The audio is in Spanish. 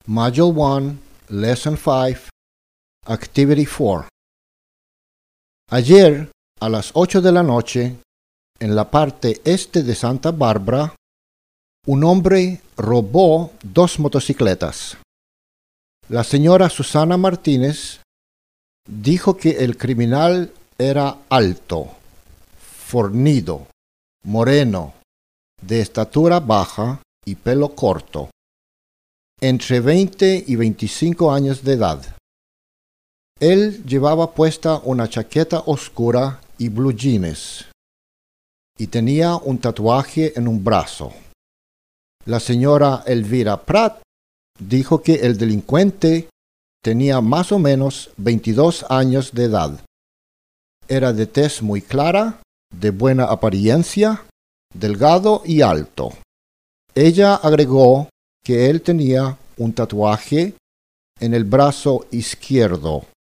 Module 1, Lesson 5, Activity 4. Ayer, a las 8 de la noche, en la parte este de Santa Bárbara, un hombre robó 2 motocicletas. La señora Susana Martínez dijo que el criminal era alto, fornido, moreno, de estatura baja y pelo corto, entre 20 y 25 años de edad. Él llevaba puesta una chaqueta oscura y blue jeans, y tenía un tatuaje en un brazo. La señora Elvira Pratt dijo que el delincuente tenía más o menos 22 años de edad. Era de tez muy clara, de buena apariencia, delgado y alto. Ella agregó que él tenía un tatuaje en el brazo izquierdo